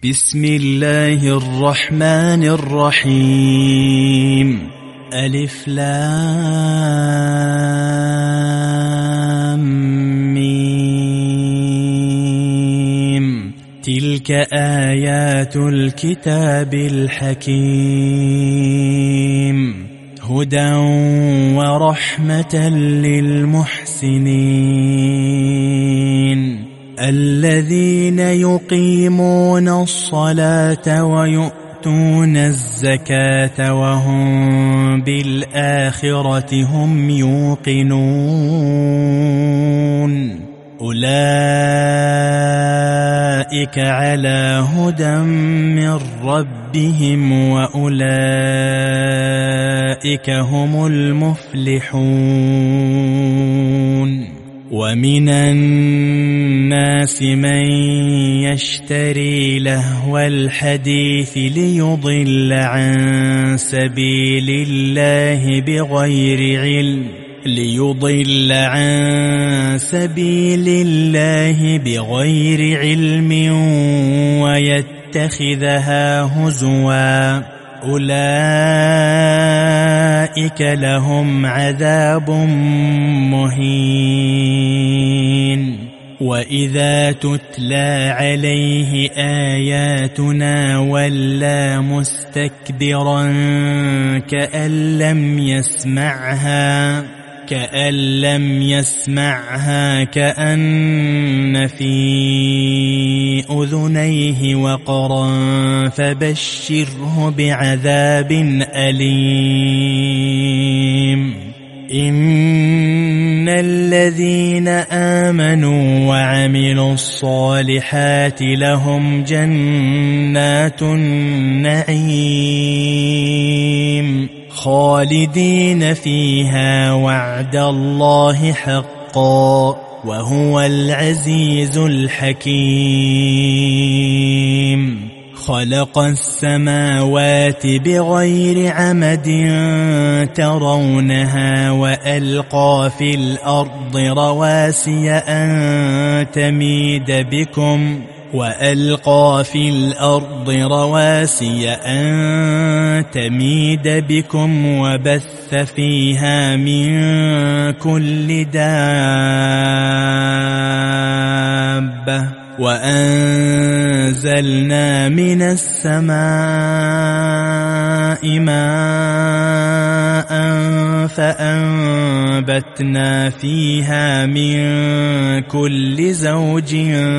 بسم الله الرحمن الرحيم. ألف لام ميم. تلك آيات الكتاب الحكيم، هدى ورحمة للمحسنين الذين يقيمون الصلاة ويؤتون الزكاة وهم بالآخرة هم يوقنون. أولئك على هدى من ربهم وأولئك هم المفلحون. ومن الناس من يشتري لهو الحديث ليضل عن سبيل الله بغير علم ويتخذها هزوا. أولئك لهم عذاب مهين. وإذا تتلى عليه آياتنا ولى مستكبرا كأن لم يسمعها كأن في أذنيه وقرا فبشره بعذاب أليم. إن الذين آمنوا وعملوا الصالحات لهم جنات النعيم خالدين فيها وعد الله حقا وهو العزيز الحكيم. خلق السماوات بغير عمد ترونها وألقى في الأرض رواسي أن تميد بكم وبث فيها من كل دابة وأنزلنا من السماء ماء فأنبتنا فيها من كل زوج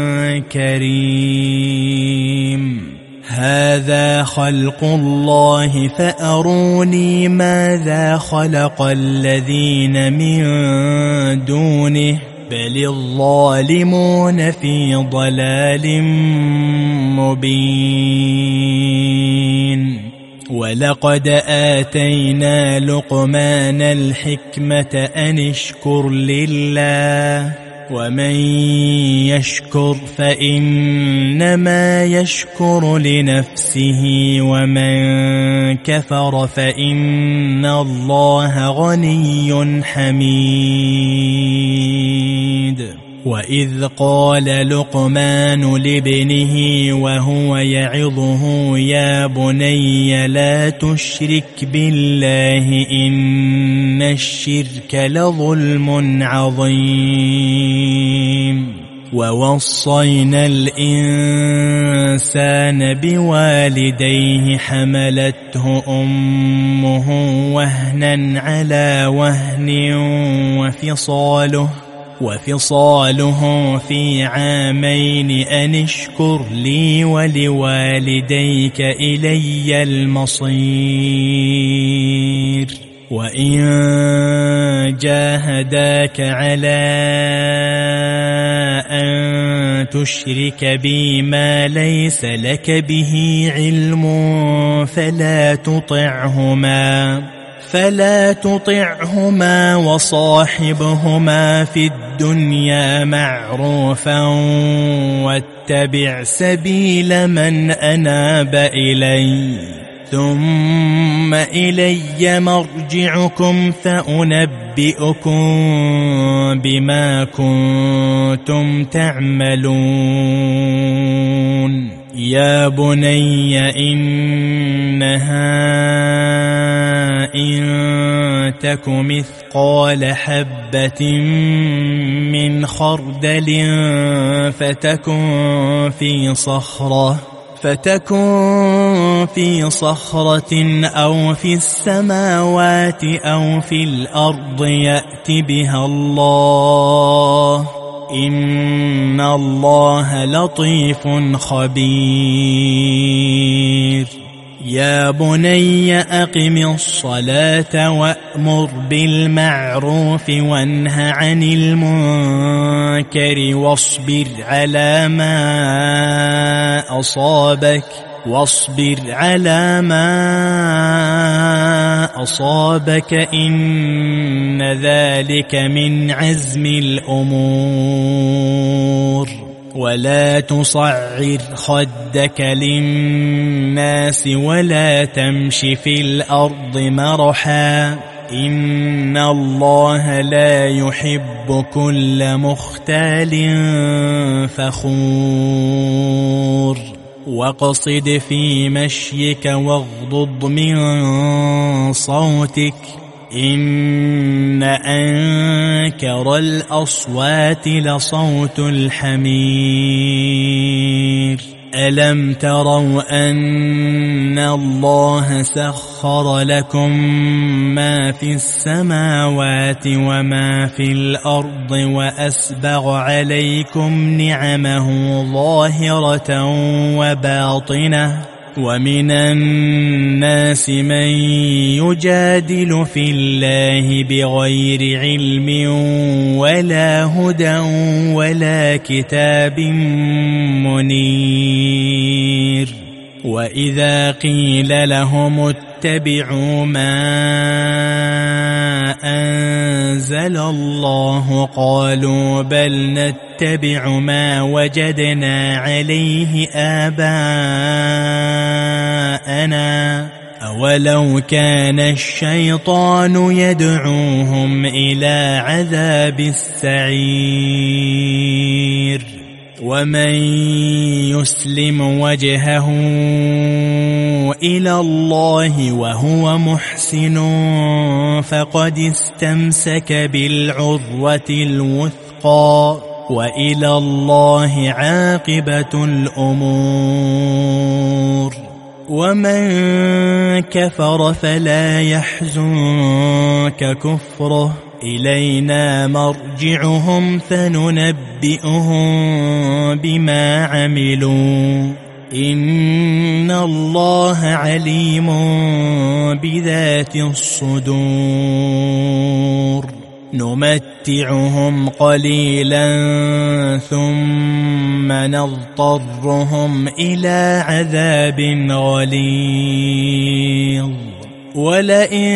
كريم. هذا خلق الله فأروني ماذا خلق الذين من دونه بل الظالمون في ضلال مبين. ولقد آتينا لقمان الحكمة أن اشكر لله ومن يشكر فإنما يشكر لنفسه ومن كفر فإن الله غني حميد. وإذ قال لقمان لابنه وهو يعظه يا بني لا تشرك بالله إن الشرك لظلم عظيم. ووصينا الإنسان بوالديه حملته أمه وهنا على وهن وفصاله في عامين أن اشكر لي ولوالديك إلي المصير. وإن جاهداك على أن تشرك بي ما ليس لك به علم فلا تطعهما وصاحبهما في الدنيا معروفا واتبع سبيل من أناب إلي ثم إلي مرجعكم فأنبئكم بما كنتم تعملون يا بني إنها إن تك مثقال حبة من خردل فتكن في صخرة أو في السماوات أو في الأرض يأت بها الله إن الله لطيف خبير يا بني أقم الصلاة وأمر بالمعروف وانه عن المنكر واصبر على ما أصابك إن ذلك من عزم الأمور ولا تصعر خدك للناس ولا تمش في الأرض مرحا إن الله لا يحب كل مختال فخور واقصد في مشيك واغضض من صوتك إن أنكر الأصوات لصوت الحمير ألم تروا أن الله سخر لكم ما في السماوات وما في الأرض وأسبغ عليكم نعمه ظاهرة وباطنة ومن الناس من يجادل في الله بغير علم ولا هدى ولا كتاب منير وإذا قيل لهم اتبعوا ما أنزل الله قالوا بل نتبع ما وجدنا عليه آباءنا أولو كان الشيطان يدعوهم إلى عذاب السعير ومن يسلم وجهه إلى الله وهو محسن فقد استمسك بالعروة الوثقى وإلى الله عاقبة الأمور ومن كفر فلا يحزنك كفره إلينا مرجعهم فننبئهم بما عملوا إن الله عليم بذات الصدور نمتعهم قليلا ثم نضطرهم إلى عذاب غليظ ولئن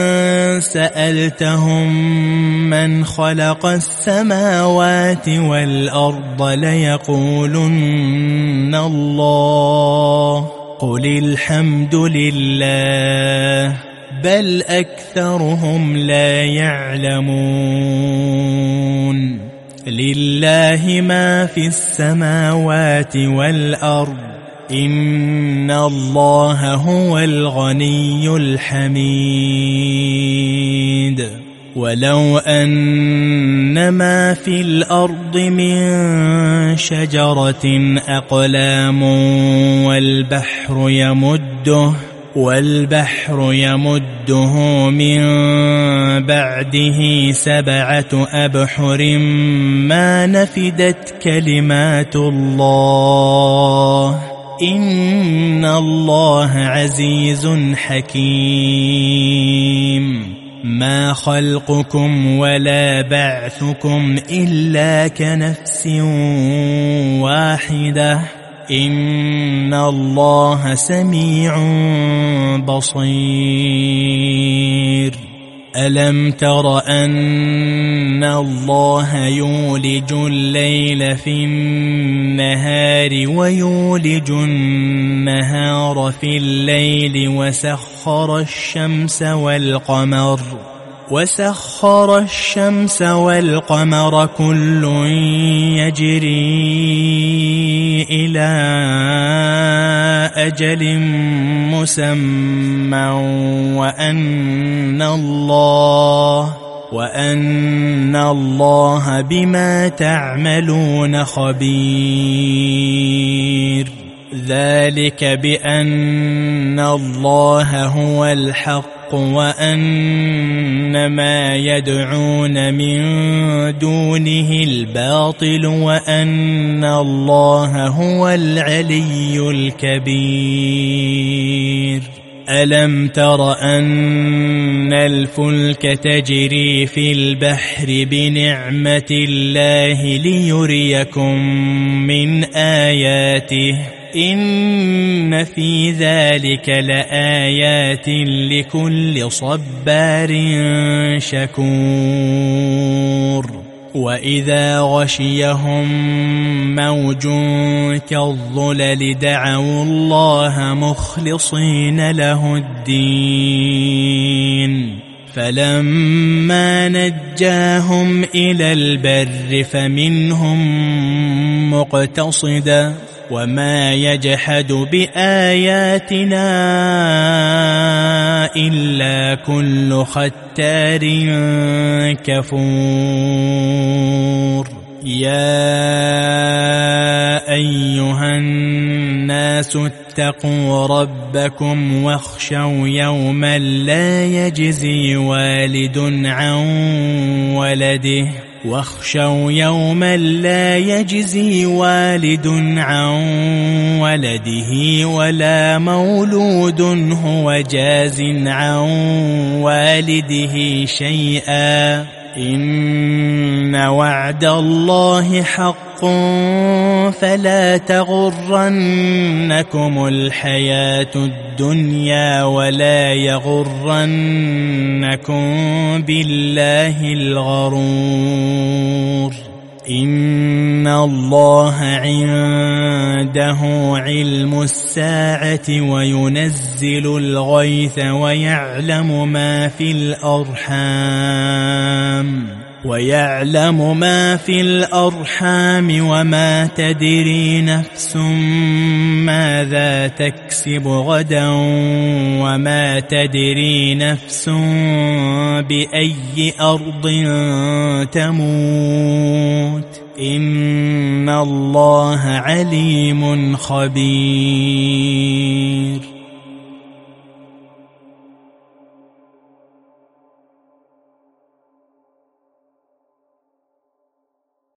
سألتهم من خلق السماوات والأرض ليقولن الله قل الحمد لله بل أكثرهم لا يعلمون لله ما في السماوات والأرض إن الله هو الغني الحميد ولو أن ما في الأرض من شجرة أقلام والبحر يمده من بعده 7 أبحر ما نفدت كلمات الله إن الله عزيز حكيم ما خلقكم ولا بعثكم إلا كنفس واحدة إن الله سميع بصير ألم تر أن الله يولج الليل في النهار ويولج النهار في الليل وسخر الشمس والقمر وسخر الشمس والقمر كل يجري إلى أجل مسمى وأن الله بما تعملون خبير. ذلك بأن الله هو الحق وأن ما يدعون من دونه الباطل وأن الله هو العلي الكبير. ألم تر أن الفلك تجري في البحر بنعمة الله ليريكم من آياته إن في ذلك لآيات لكل صبار شكور. وإذا غشيهم موج كالظلل دعوا الله مخلصين له الدين فلما نجاهم إلى البر فمنهم مقتصد وما يجحد بآياتنا إلا كل ختار كفور. يا أيها الناس اتقوا ربكم واخشوا يوما لا يجزي والد عن ولده ولا مولود هو جاز عن والده شيئا إن وعد الله حق فلا تغرنكم الحياة الدنيا ولا يغرنكم بالله الغرور. إن الله عنده علم الساعة وينزل الغيث ويعلم ما في الأرحام وما تدري نفس ماذا تكسب غدا وما تدري نفس بأي أرض تموت إن الله عليم خبير.